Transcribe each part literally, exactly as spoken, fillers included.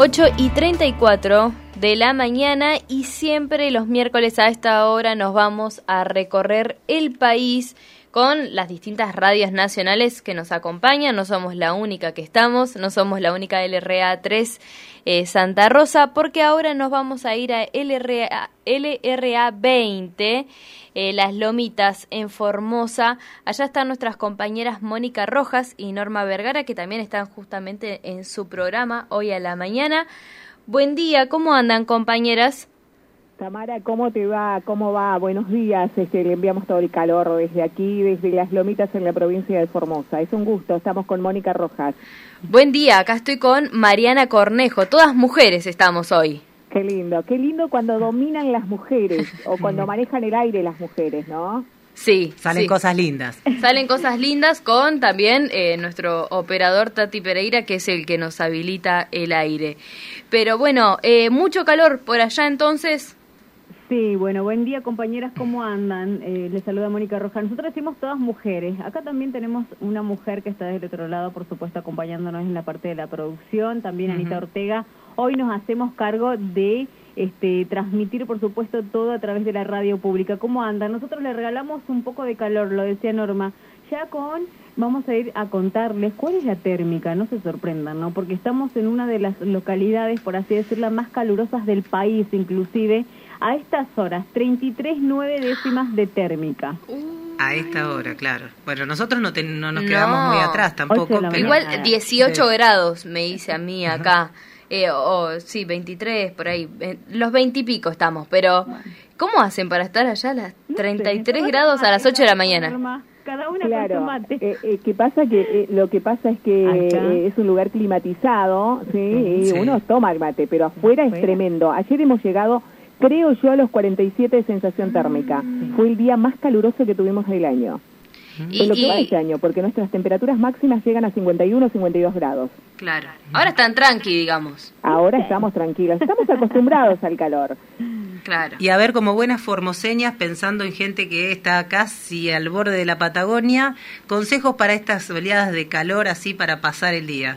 ocho y treinta y cuatro de la mañana y siempre los miércoles a esta hora nos vamos a recorrer el país con las distintas radios nacionales que nos acompañan. No somos la única que estamos, no somos la única L R A tres eh, Santa Rosa, porque ahora nos vamos a ir a L R A, L R A veinte, eh, Las Lomitas, en Formosa. Allá están nuestras compañeras Mónica Rojas y Norma Vergara, que también están justamente en su programa hoy a la mañana. Buen día, ¿cómo andan, compañeras? Tamara, ¿cómo te va? ¿Cómo va? Buenos días. Este, le enviamos todo el calor desde aquí, desde Las Lomitas en la provincia de Formosa. Es un gusto, estamos con Mónica Rojas. Buen día, acá estoy con Mariana Cornejo. Todas mujeres estamos hoy. Qué lindo, qué lindo cuando dominan las mujeres o cuando manejan el aire las mujeres, ¿no? Sí, salen sí. cosas lindas. Salen cosas lindas con también eh, nuestro operador Tati Pereira, que es el que nos habilita el aire. Pero bueno, eh, mucho calor por allá entonces. Sí, bueno, buen día, compañeras, ¿cómo andan? Eh, les saluda Mónica Rojas. Nosotros decimos todas mujeres. Acá también tenemos una mujer que está del otro lado, por supuesto, acompañándonos en la parte de la producción, también uh-huh. Anita Ortega. Hoy nos hacemos cargo de este transmitir, por supuesto, todo a través de la radio pública. ¿Cómo andan? Nosotros le regalamos un poco de calor, lo decía Norma, ya con... Vamos a ir a contarles cuál es la térmica, no se sorprendan, ¿no? Porque estamos en una de las localidades, por así decirlo, más calurosas del país, inclusive, a estas horas, treinta y tres punto nueve décimas de térmica. A esta hora, claro. Bueno, nosotros no, te, no nos quedamos no. muy atrás tampoco. Pero... Igual dieciocho sí. grados, me dice a mí acá. Eh, o sí, veintitrés, por ahí. Los veinte y pico estamos, pero ¿cómo hacen para estar allá a las treinta y tres no sé, grados a las ocho de la mañana? Cada una claro, con su mate. Eh, eh, ¿qué pasa? Que eh, lo que pasa es que eh, es un lugar climatizado, ¿sí? Y sí. uno toma el mate, pero afuera, afuera es tremendo. Ayer hemos llegado, creo yo, a los cuarenta y siete de sensación térmica. Sí. Fue el día más caluroso que tuvimos del año. Y, es lo que y... va este año, porque nuestras temperaturas máximas llegan a cincuenta y uno, cincuenta y dos grados. Claro. Ahora están tranqui, digamos. Ahora estamos tranquilas. Estamos acostumbrados al calor. Claro. Y a ver, como buenas formoseñas, pensando en gente que está casi al borde de la Patagonia, consejos para estas oleadas de calor, así para pasar el día.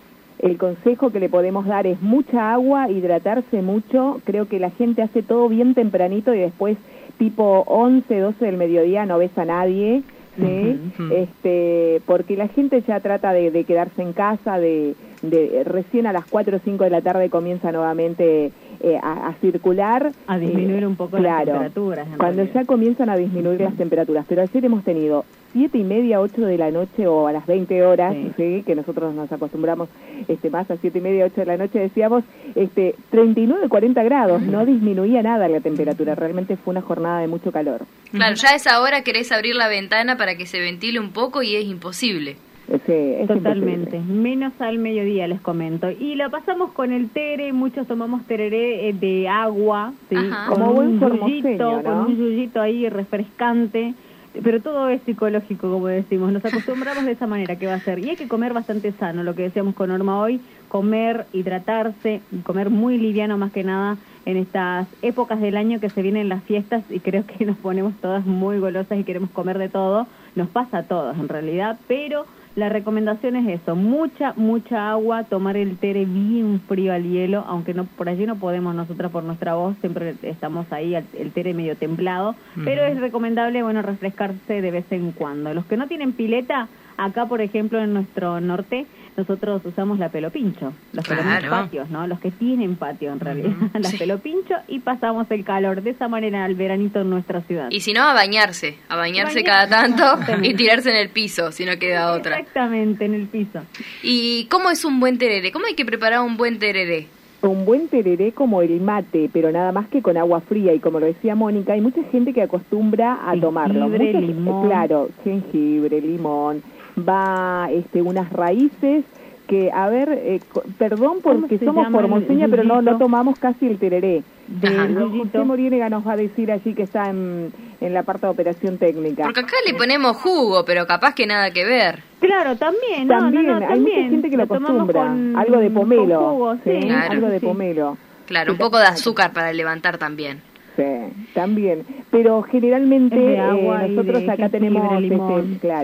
El consejo que le podemos dar es mucha agua, hidratarse mucho. Creo que la gente hace todo bien tempranito y después, tipo once, doce del mediodía, no ves a nadie, ¿sí? Uh-huh, uh-huh. Este, porque la gente ya trata de, de quedarse en casa, de, de recién a las cuatro o cinco de la tarde comienza nuevamente eh, a, a circular. A disminuir eh, un poco claro, las temperaturas. Cuando realidad. ya comienzan a disminuir las temperaturas. Pero ayer hemos tenido siete y media, ocho de la noche o a las veinte horas, sí. ¿sí? Que nosotros nos acostumbramos este más a siete y media, ocho de la noche, decíamos, este treinta y nueve, cuarenta grados, no disminuía nada la temperatura, realmente fue una jornada de mucho calor. Claro, ya a esa hora querés abrir la ventana para que se ventile un poco y es imposible. Sí, es totalmente, imposible. Menos al mediodía les comento. Y la pasamos con el tere, muchos tomamos tereré de agua, ¿sí? Como con buen un yuyito, ¿no? con un yuyito ahí refrescante. Pero todo es psicológico, como decimos, nos acostumbramos de esa manera, ¿qué va a ser? Y hay que comer bastante sano, lo que decíamos con Norma hoy, comer, hidratarse, comer muy liviano más que nada en estas épocas del año que se vienen las fiestas y creo que nos ponemos todas muy golosas y queremos comer de todo, nos pasa a todos en realidad, pero la recomendación es eso, mucha, mucha agua, tomar el tere bien frío al hielo, aunque no por allí no podemos nosotras por nuestra voz, siempre estamos ahí, el tere medio templado, uh-huh. pero es recomendable, bueno, refrescarse de vez en cuando. Los que no tienen pileta, acá por ejemplo en nuestro norte, nosotros usamos la pelopincho, los claro. que tenemos patios, ¿no? Los que tienen patio en realidad, uh-huh. la sí. pelopincho y pasamos el calor de esa manera al veranito en nuestra ciudad. Y si no, a bañarse, a bañarse, bañarse cada tanto y tirarse en el piso, si no queda otra. Exactamente, en el piso. ¿Y cómo es un buen tereré? ¿Cómo hay que preparar un buen tereré? Un buen tereré como el mate, pero nada más que con agua fría, y como lo decía Mónica, hay mucha gente que acostumbra a jengibre, tomarlo. Jengibre, limón. Claro, jengibre, limón, va este unas raíces que, a ver, eh, perdón porque somos formoseña, pero no, no tomamos casi el tereré. De José Moriénega nos va a decir allí que está en, en la parte de operación técnica. Porque acá le ponemos jugo, pero capaz que nada que ver. Claro, también, no, también, no, no, hay también. mucha gente que lo, lo acostumbra, con, algo de pomelo, jugo, sí, ¿sí? Claro, algo de sí. pomelo. Claro, un poco de azúcar para levantar también. Sí, también, pero generalmente de agua eh, nosotros acá tenemos, limón. Este, claro,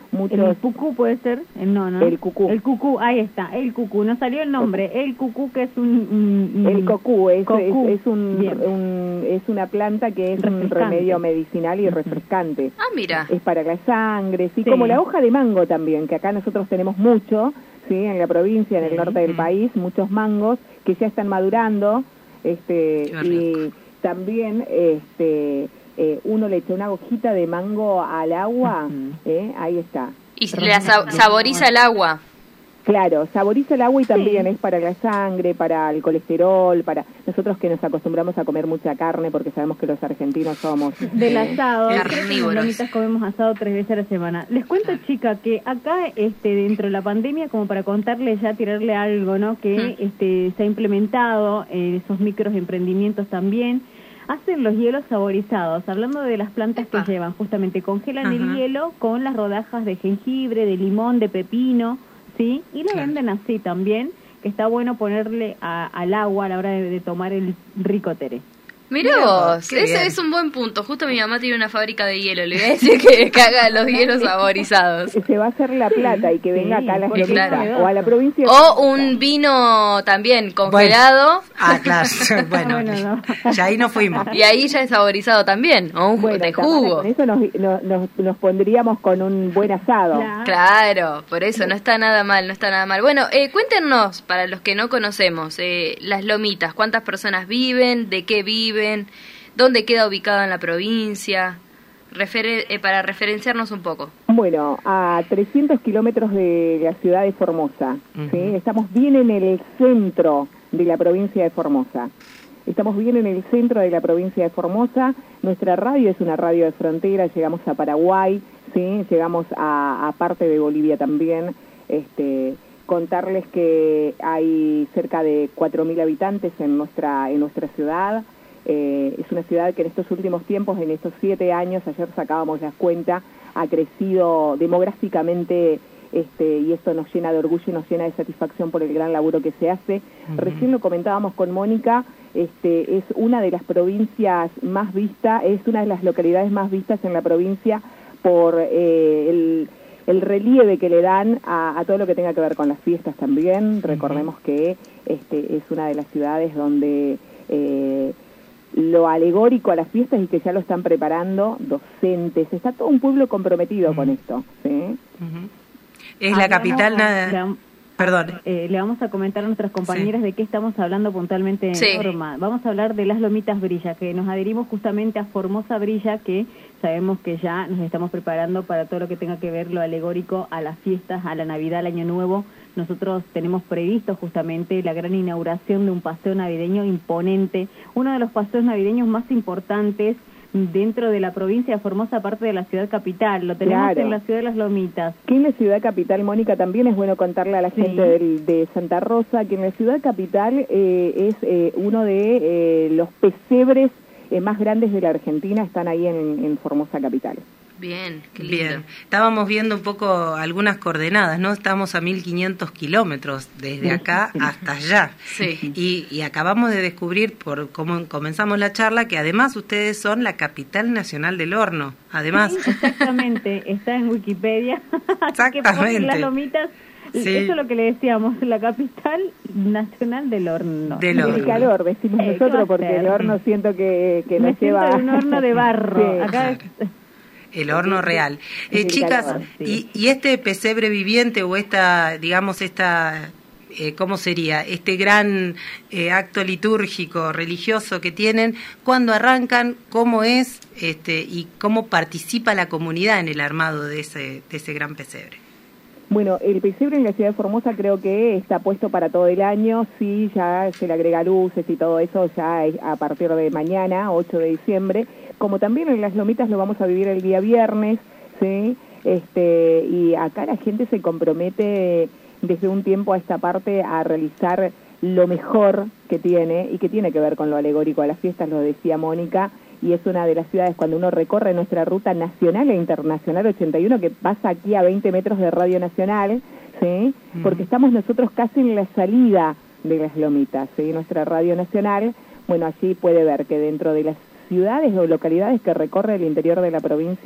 muchos... ¿El Pucú puede ser? No, ¿no? El Cucú. El Cucú, ahí está, el Cucú. Nos salió el nombre, el Cucú, que es un... un, un el Cocú, es, cocú. es, es, un, un, es una planta que es un remedio medicinal y uh-huh. refrescante. Ah, mira. Es para la sangre, sí, sí, como la hoja de mango también, que acá nosotros tenemos mucho, sí, en la provincia, en el sí. norte del país, muchos mangos que ya están madurando, este y también este eh, uno le echa una hojita de mango al agua, uh-huh. eh, ahí está. Y le sa- saboriza el agua. Claro, saboriza el agua y también sí. es para la sangre, para el colesterol, para nosotros que nos acostumbramos a comer mucha carne porque sabemos que los argentinos somos... Del eh, asado, carnívoros. Los lomitas comemos asado tres veces a la semana. Les cuento, claro. chica, que acá este dentro de la pandemia, como para contarles ya, tirarle algo, ¿no? Que ¿Mm? este se ha implementado eh, esos micros emprendimientos también. Hacen los hielos saborizados, hablando de las plantas Epa. que llevan, justamente congelan Ajá. el hielo con las rodajas de jengibre, de limón, de pepino, ¿sí? Y lo claro. venden así también, que está bueno ponerle a, al agua a la hora de, de tomar el rico teré. Mirá vos, ese bien. es un buen punto. Justo mi mamá tiene una fábrica de hielo, le voy a decir que, que haga los hielos saborizados. Se va a hacer La Plata y que venga sí, acá a la claro. o a la provincia. O un vino también congelado. Bueno. Ah, claro, bueno, bueno no. ya ahí nos fuimos. Y ahí ya es saborizado también, o un bueno, de jugo. Con eso nos, nos, nos, nos pondríamos con un buen asado. Claro. claro, por eso no está nada mal, no está nada mal. Bueno, eh, cuéntenos, para los que no conocemos, eh, las lomitas, ¿cuántas personas viven? ¿De qué viven? ¿Dónde queda ubicada en la provincia? Refer- eh, para referenciarnos un poco. Bueno, a trescientos kilómetros de la ciudad de Formosa. Uh-huh. ¿sí? Estamos bien en el centro de la provincia de Formosa. Estamos bien en el centro de la provincia de Formosa. Nuestra radio es una radio de frontera. Llegamos a Paraguay, ¿sí? Llegamos a, a parte de Bolivia también. Este, contarles que hay cerca de cuatro mil habitantes en nuestra, en nuestra ciudad. Eh, es una ciudad que en estos últimos tiempos, en estos siete años, ayer sacábamos las cuentas, ha crecido demográficamente este, y esto nos llena de orgullo y nos llena de satisfacción por el gran laburo que se hace. Uh-huh. Recién lo comentábamos con Mónica, este, es una de las provincias más vistas, es una de las localidades más vistas en la provincia por eh, el, el relieve que le dan a, a todo lo que tenga que ver con las fiestas también. Uh-huh. Recordemos que este, es una de las ciudades donde... Eh, lo alegórico a las fiestas y que ya lo están preparando docentes, está todo un pueblo comprometido uh-huh. con esto, ¿sí? Uh-huh. Es la capital, nada... Perdón. Eh, le vamos a comentar a nuestras compañeras sí. de qué estamos hablando puntualmente en sí. Norma. Vamos a hablar de las lomitas Brilla, que nos adherimos justamente a Formosa Brilla, que sabemos que ya nos estamos preparando para todo lo que tenga que ver lo alegórico a las fiestas, a la Navidad, al Año Nuevo. Nosotros tenemos previsto justamente la gran inauguración de un paseo navideño imponente, uno de los paseos navideños más importantes dentro de la provincia de Formosa, aparte de la ciudad capital. Lo tenemos claro. en la ciudad de Las Lomitas. Que en la ciudad capital, Mónica, también es bueno contarle a la sí. gente de, de Santa Rosa que en la ciudad capital eh, es eh, uno de eh, los pesebres eh, más grandes de la Argentina, están ahí en, en Formosa capital. Bien, qué lindo. Bien, estábamos viendo un poco algunas coordenadas, ¿no? Estamos a mil quinientos kilómetros desde acá hasta allá. Sí. Y, y acabamos de descubrir, por cómo comenzamos la charla, que además ustedes son la capital nacional del horno. Además. Sí, exactamente, está en Wikipedia. Exactamente. Que Las Lomitas, sí. Eso es lo que le decíamos, la capital nacional del horno. Del horno. El calor, decimos eh, nosotros, porque el horno siento que, que nos Me lleva... un horno de barro. Sí. Acá claro. El horno real. Eh, chicas, calor, sí. y, y este pesebre viviente o esta, digamos, esta, eh, ¿cómo sería? Este gran eh, acto litúrgico, religioso que tienen, ¿cuándo arrancan? ¿Cómo es? Este, y ¿cómo participa la comunidad en el armado de ese, de ese gran pesebre? Bueno, el pesebre en la ciudad de Formosa creo que está puesto para todo el año, sí, ya se le agrega luces y todo eso ya a partir de mañana, ocho de diciembre, como también en Las Lomitas lo vamos a vivir el día viernes, ¿sí? Este, y acá la gente se compromete desde un tiempo a esta parte a realizar lo mejor que tiene y que tiene que ver con lo alegórico a las fiestas, lo decía Mónica, y es una de las ciudades cuando uno recorre nuestra ruta nacional e internacional ochenta y uno que pasa aquí a veinte metros de Radio Nacional, ¿sí? Uh-huh. Porque estamos nosotros casi en la salida de Las Lomitas, ¿sí? Nuestra Radio Nacional, bueno, allí puede ver que dentro de las ciudades o localidades que recorre el interior de la provincia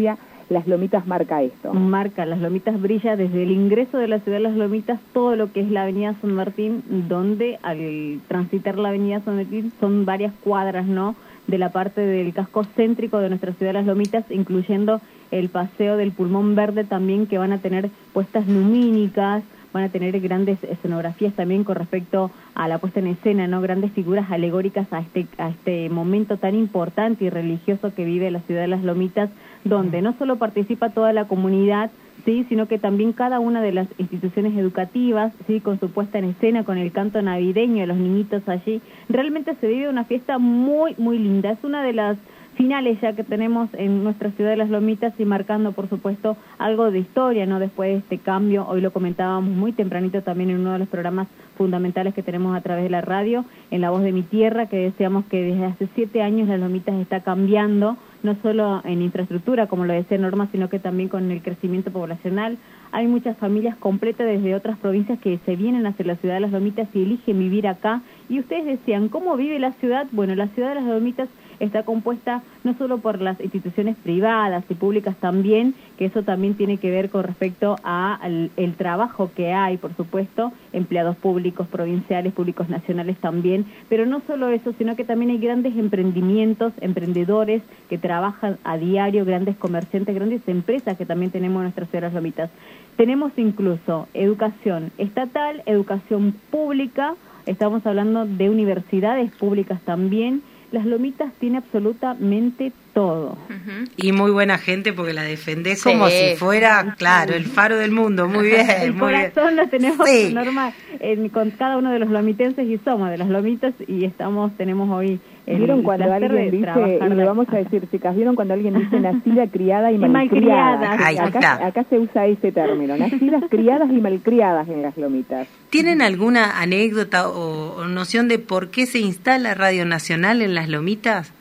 Las Lomitas marca esto. Marca, Las Lomitas brilla desde el ingreso de la ciudad de Las Lomitas, todo lo que es la avenida San Martín, donde al transitar la avenida San Martín son varias cuadras, ¿no?, de la parte del casco céntrico de nuestra ciudad de Las Lomitas, incluyendo el paseo del Pulmón Verde también, que van a tener puestas lumínicas, van a tener grandes escenografías también con respecto a la puesta en escena, ¿no?, grandes figuras alegóricas a este a este momento tan importante y religioso que vive la ciudad de Las Lomitas, donde no solo participa toda la comunidad, sí, sino que también cada una de las instituciones educativas, sí, con su puesta en escena, con el canto navideño de los niñitos allí. Realmente se vive una fiesta muy, muy linda. Es una de las finales ya que tenemos en nuestra ciudad de Las Lomitas y marcando, por supuesto, algo de historia, ¿no?, después de este cambio. Hoy lo comentábamos muy tempranito también en uno de los programas fundamentales que tenemos a través de la radio, en La Voz de mi Tierra, que decíamos que desde hace siete años Las Lomitas está cambiando, no solo en infraestructura, como lo decía Norma, sino que también con el crecimiento poblacional. Hay muchas familias completas desde otras provincias que se vienen hacia la ciudad de Las Lomitas y eligen vivir acá. Y ustedes decían, ¿cómo vive la ciudad? Bueno, la ciudad de Las Lomitas está compuesta no solo por las instituciones privadas y públicas también, que eso también tiene que ver con respecto a el, el trabajo que hay, por supuesto, empleados públicos, provinciales, públicos nacionales también, pero no solo eso, sino que también hay grandes emprendimientos, emprendedores que trabajan a diario, grandes comerciantes, grandes empresas que también tenemos en nuestra ciudad de Las Lomitas. Tenemos incluso educación estatal, educación pública, estamos hablando de universidades públicas también. Las Lomitas tiene absolutamente todo. Uh-huh. Y muy buena gente porque la defendés sí, como si fuera, claro, el faro del mundo. Muy bien. El muy corazón bien. Lo tenemos, sí. Norma, en, con cada uno de los lomitenses y somos de las Lomitas y estamos, tenemos hoy el ¿Vieron cuando alguien dice, y le vamos a decir, chicas, ¿vieron cuando alguien dice nacida, criada y, y malcriada? Ahí acá, está. acá se usa ese término, nacidas, criadas y malcriadas en Las Lomitas. ¿Tienen alguna anécdota o, o noción de por qué se instala Radio Nacional en Las Lomitas?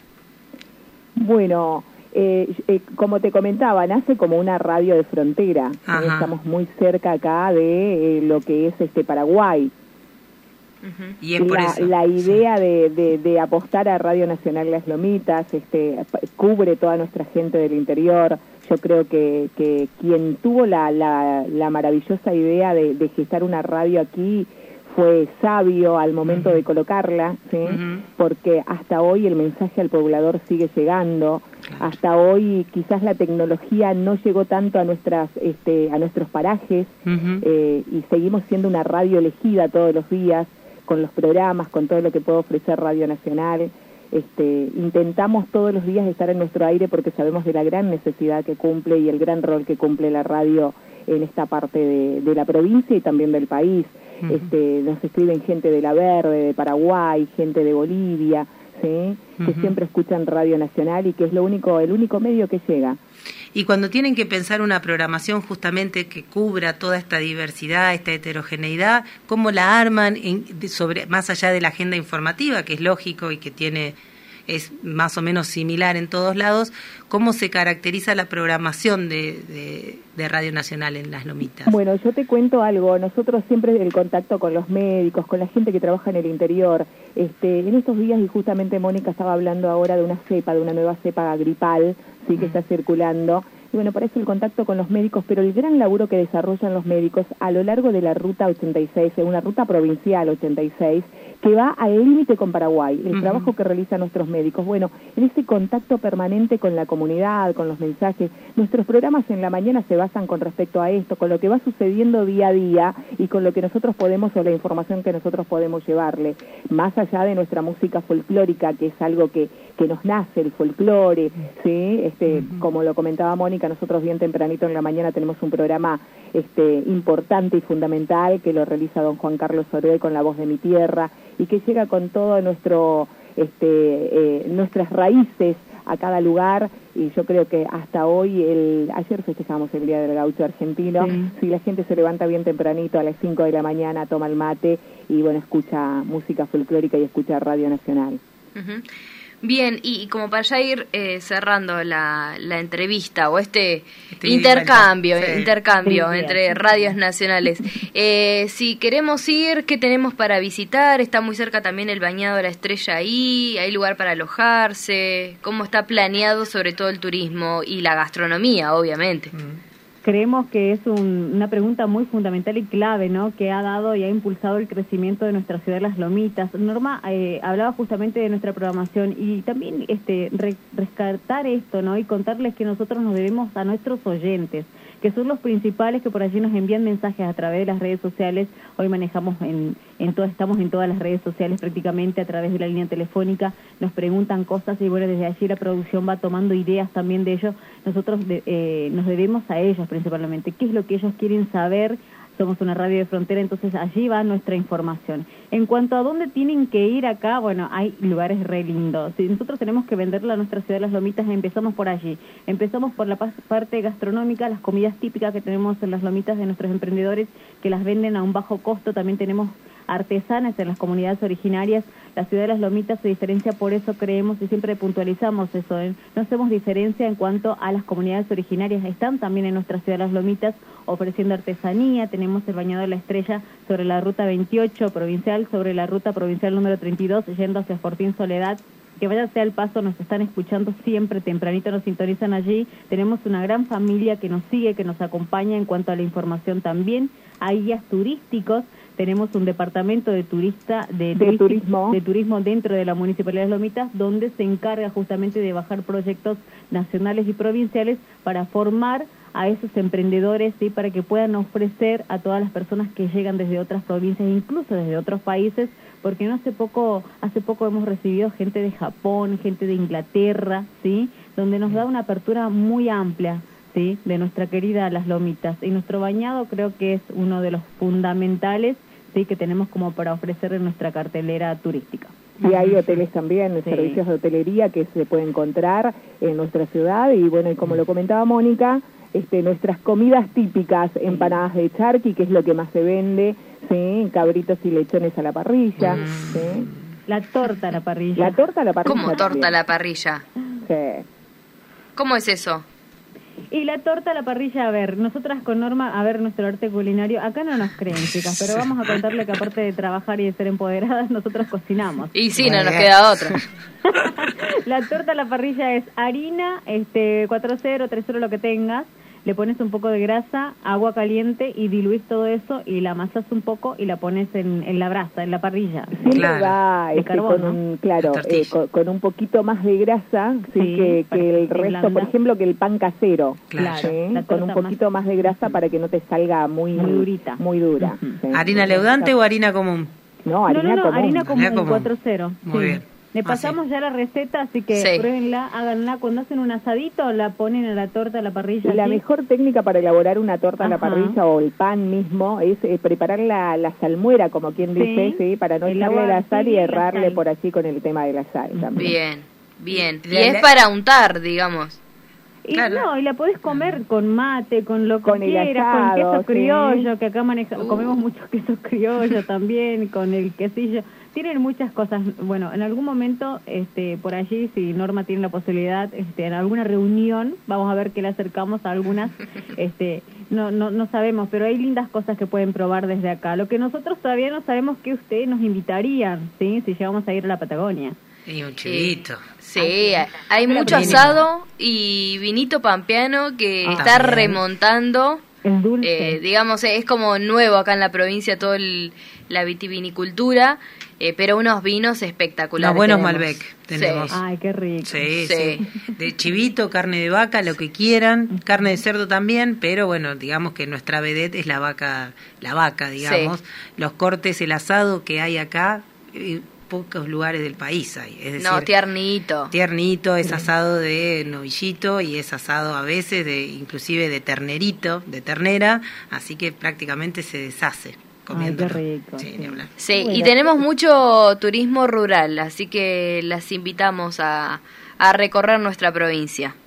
Bueno, eh, eh, como te comentaba, nace como una radio de frontera. Eh, estamos muy cerca acá de eh, lo que es este Paraguay. Uh-huh. Y es por la, eso. la idea sí. de, de, de apostar a Radio Nacional Las Lomitas este, cubre toda nuestra gente del interior. Yo creo que, que quien tuvo la, la, la maravillosa idea de, de gestar una radio aquí fue sabio al momento uh-huh. de colocarla, ¿sí? Uh-huh. Porque hasta hoy el mensaje al poblador sigue llegando. Claro. Hasta hoy quizás la tecnología no llegó tanto a nuestras este, a nuestros parajes uh-huh. eh, y seguimos siendo una radio elegida todos los días con los programas, con todo lo que puede ofrecer Radio Nacional. Este, intentamos todos los días estar en nuestro aire porque sabemos de la gran necesidad que cumple y el gran rol que cumple la radio en esta parte de, de la provincia y también del país. Uh-huh. Este, nos escriben gente de La Verde, de Paraguay, gente de Bolivia, ¿sí? Uh-huh. Que siempre escuchan Radio Nacional y que es lo único, el único medio que llega. Y cuando tienen que pensar una programación justamente que cubra toda esta diversidad, esta heterogeneidad, ¿cómo la arman en, sobre más allá de la agenda informativa, que es lógico y que tiene es más o menos similar en todos lados? ¿Cómo se caracteriza la programación de, de, de Radio Nacional en Las Lomitas? Bueno, yo te cuento algo. Nosotros siempre el contacto con los médicos, con la gente que trabaja en el interior. Este, en estos días, y justamente Mónica estaba hablando ahora de una cepa, de una nueva cepa gripal, sí, que uh-huh. está circulando. Y bueno, para eso el contacto con los médicos, pero el gran laburo que desarrollan los médicos a lo largo de la ruta ochenta y seis, una ruta provincial ochenta y seis, que va al límite con Paraguay, el uh-huh. trabajo que realizan nuestros médicos. Bueno, en ese contacto permanente con la comunidad, con los mensajes, nuestros programas en la mañana se basan con respecto a esto, con lo que va sucediendo día a día y con lo que nosotros podemos, o la información que nosotros podemos llevarle, más allá de nuestra música folclórica, que es algo que, que nos nace, el folclore, ¿sí? Este, uh-huh. Como lo comentaba Mónica, nosotros bien tempranito en la mañana tenemos un programa este, importante y fundamental que lo realiza don Juan Carlos Orué con La Voz de mi Tierra, y que llega con todo nuestro este eh, nuestras raíces a cada lugar. Y yo creo que hasta hoy, el ayer festejamos el Día del Gaucho Argentino, sí. Si la gente se levanta bien tempranito a las cinco de la mañana, toma el mate y bueno, escucha música folclórica y escucha Radio Nacional. Uh-huh. Bien, y, y como para ya ir eh, cerrando la, la entrevista o este, este intercambio, sí. intercambio sí, entre sí. radios nacionales, eh, si queremos ir, ¿qué tenemos para visitar? Está muy cerca también el Bañado de la Estrella ahí, hay lugar para alojarse, ¿cómo está planeado sobre todo el turismo y la gastronomía, obviamente? Mm. Creemos que es un, una pregunta muy fundamental y clave, ¿no? Que ha dado y ha impulsado el crecimiento de nuestra ciudad de Las Lomitas. Norma eh, hablaba justamente de nuestra programación y también este re, rescatar esto, ¿no? Y contarles que nosotros nos debemos a nuestros oyentes, que son los principales que por allí nos envían mensajes a través de las redes sociales. Hoy manejamos en, en todo, estamos en todas las redes sociales prácticamente a través de la línea telefónica, nos preguntan cosas y bueno, desde allí la producción va tomando ideas también de ellos. Nosotros de, eh, nos debemos a ellos principalmente, qué es lo que ellos quieren saber. Somos una radio de frontera, entonces allí va nuestra información. En cuanto a dónde tienen que ir acá, bueno, hay lugares re lindos. Si nosotros tenemos que venderle a nuestra ciudad de Las Lomitas, empezamos por allí. Empezamos por la parte gastronómica, las comidas típicas que tenemos en Las Lomitas de nuestros emprendedores, que las venden a un bajo costo. También tenemos artesanas en las comunidades originarias. La ciudad de Las Lomitas se diferencia, por eso creemos y siempre puntualizamos eso, ¿eh? No hacemos diferencia en cuanto a las comunidades originarias. Están también en nuestra ciudad de Las Lomitas ofreciendo artesanía. Tenemos el Bañado de la Estrella sobre la ruta veintiocho provincial, sobre la ruta provincial número treinta y dos, yendo hacia Fortín Soledad. Que váyanse al paso, nos están escuchando siempre tempranito, nos sintonizan allí. Tenemos una gran familia que nos sigue, que nos acompaña en cuanto a la información también. Hay guías turísticos. Tenemos un departamento de turista de, de turismo de turismo dentro de la Municipalidad de Las Lomitas, donde se encarga justamente de bajar proyectos nacionales y provinciales para formar a esos emprendedores, ¿sí? Para que puedan ofrecer a todas las personas que llegan desde otras provincias, incluso desde otros países, porque no hace poco, hace poco hemos recibido gente de Japón, gente de Inglaterra, ¿sí? Donde nos da una apertura muy amplia, ¿sí? De nuestra querida Las Lomitas. Y nuestro bañado creo que es uno de los fundamentales, ¿sí? Que tenemos como para ofrecer en nuestra cartelera turística. Y hay hoteles también, sí. servicios de hotelería que se puede encontrar en nuestra ciudad. Y bueno, y como lo comentaba Mónica, este, nuestras comidas típicas, empanadas de charqui, que es lo que más se vende, ¿sí? Cabritos y lechones a la parrilla, mm. ¿sí? La torta a la parrilla. La torta a la parrilla. ¿Cómo torta también. a la parrilla? Sí. ¿Cómo es eso? Y la torta a la parrilla, a ver, nosotras con Norma, a ver, nuestro arte culinario, acá no nos creen, chicas, pero vamos a contarle que aparte de trabajar y de ser empoderadas, nosotros cocinamos. Y sí, no nos queda otra. La torta a la parrilla es harina, este, cuatro cero, tres cero, lo que tengas, le pones un poco de grasa, agua caliente y diluís todo eso y la amasas un poco y la pones en, en la brasa, en la parrilla. Siempre claro. va este, carbón, con un, ¿no? claro, eh, con, con un poquito más de grasa, sí, Sí, que, que el resto, blanda. por ejemplo, que el pan casero, Claro. ¿sí? La Con un torta poquito más, más de grasa para que no te salga muy, Muy durita. muy dura. Uh-huh. ¿sí? ¿Harina leudante o harina común? No, harina no, no, no, común. harina común, Harina común. cuatro cero. Muy sí. bien. Le Ah, pasamos sí. ya la receta, así que Sí. pruébenla, háganla. Cuando hacen un asadito, la ponen a la torta, a la parrilla. Y la así. mejor técnica para elaborar una torta a la Ajá. parrilla o el pan mismo es eh, preparar la, la salmuera, como quien Sí. dice, sí, para no El echarle agua la sal y tibia y la errarle sal. por allí con el tema de la sal también. Bien, bien. Y La- es la- para untar, digamos. Y Claro. no, y la podés comer con mate, con lo que Con el quieras, asado, con queso sí. criollo, que acá maneja, Uh. comemos mucho queso criollo también, con el quesillo. Tienen muchas cosas. Bueno, en algún momento, este, por allí, si Norma tiene la posibilidad, este, en alguna reunión, vamos a ver que le acercamos a algunas, este, no, no, no sabemos, pero hay lindas cosas que pueden probar desde acá. Lo que nosotros todavía no sabemos que ustedes nos invitarían, ¿sí? Si llegamos a ir a la Patagonia. Y un chivito. Sí, hay, hay mucho Mínimo. asado y vinito pampeano que Ah, está también. remontando. El dulce. Eh, digamos, es como nuevo acá en la provincia todo el, la vitivinicultura, eh, pero unos vinos espectaculares. Los buenos tenemos. Malbec tenemos. Sí. Ay, qué rico. Sí, Sí. sí, de chivito, carne de vaca, lo que quieran, carne de cerdo también, pero bueno, digamos que nuestra vedette es la vaca, la vaca, digamos. Sí. Los cortes, el asado que hay acá, eh, pocos lugares del país hay, es decir, No, tiernito. tiernito, es asado de novillito y es asado a veces de inclusive de ternerito, de ternera, así que prácticamente se deshace comiendo. rico, Sí, sí. ni hablar. Sí, Bueno. y tenemos mucho turismo rural, así que las invitamos a, a recorrer nuestra provincia.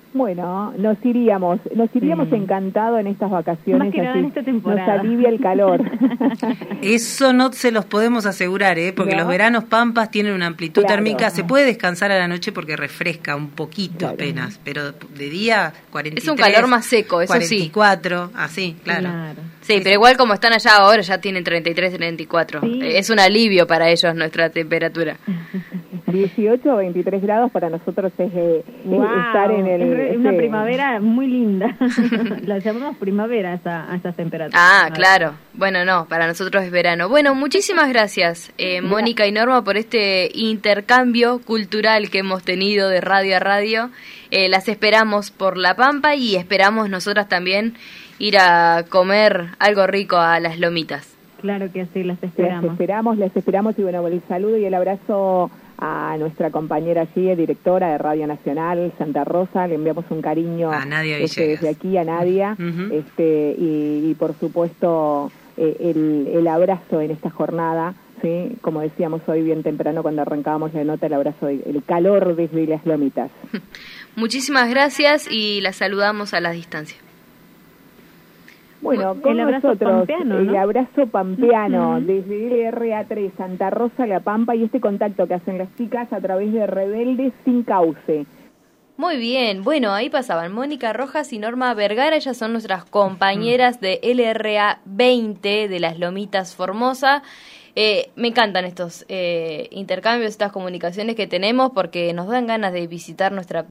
Bueno, nos iríamos, nos iríamos Sí. encantado en estas vacaciones. Más que nada así en esta temporada. nos alivia el calor. Eso no se los podemos asegurar, ¿eh? Porque ¿No? los veranos pampas tienen una amplitud Claro. térmica. Se puede descansar a la noche porque refresca un poquito Claro. apenas, pero de día cuarenta y tres, Es un calor más seco, eso cuarenta y sí. cuatro, así, claro. Claro. Sí, pero igual como están allá ahora ya tienen treinta y tres, treinta y cuatro. Sí. Eh, Es un alivio para ellos nuestra temperatura. dieciocho o veintitrés grados para nosotros es, eh, es Wow, estar en el... es re- una sí. primavera muy linda. La llamamos primavera a esa, a esas temperaturas. Ah, claro. Bueno, no, para nosotros es verano. Bueno, muchísimas gracias, eh, Mónica y Norma, por este intercambio cultural que hemos tenido de radio a radio. Eh, las esperamos por La Pampa y esperamos nosotras también ir a comer algo rico a las lomitas. Claro que sí, las Las esperamos. esperamos, las esperamos y bueno, el saludo y el abrazo a nuestra compañera allí, directora de Radio Nacional, Santa Rosa, le enviamos un cariño A Nadia este, Villegas. desde aquí a Nadia, Ujú. este, y, y por supuesto eh, el, el abrazo en esta jornada, sí, como decíamos hoy bien temprano cuando arrancábamos la nota, el abrazo, el calor desde las lomitas. Muchísimas gracias y las saludamos a la distancia. Bueno, con El abrazo nosotros, pampeano, el ¿no? abrazo pampeano Ujú. desde L R A tres, Santa Rosa, La Pampa, y este contacto que hacen las chicas a través de Rebeldes Sin Cauce. Muy bien, bueno, ahí pasaban Mónica Rojas y Norma Vergara, ellas son nuestras compañeras de L R A veinte de las Lomitas Formosa. Eh, me encantan estos eh, intercambios, estas comunicaciones que tenemos porque nos dan ganas de visitar nuestra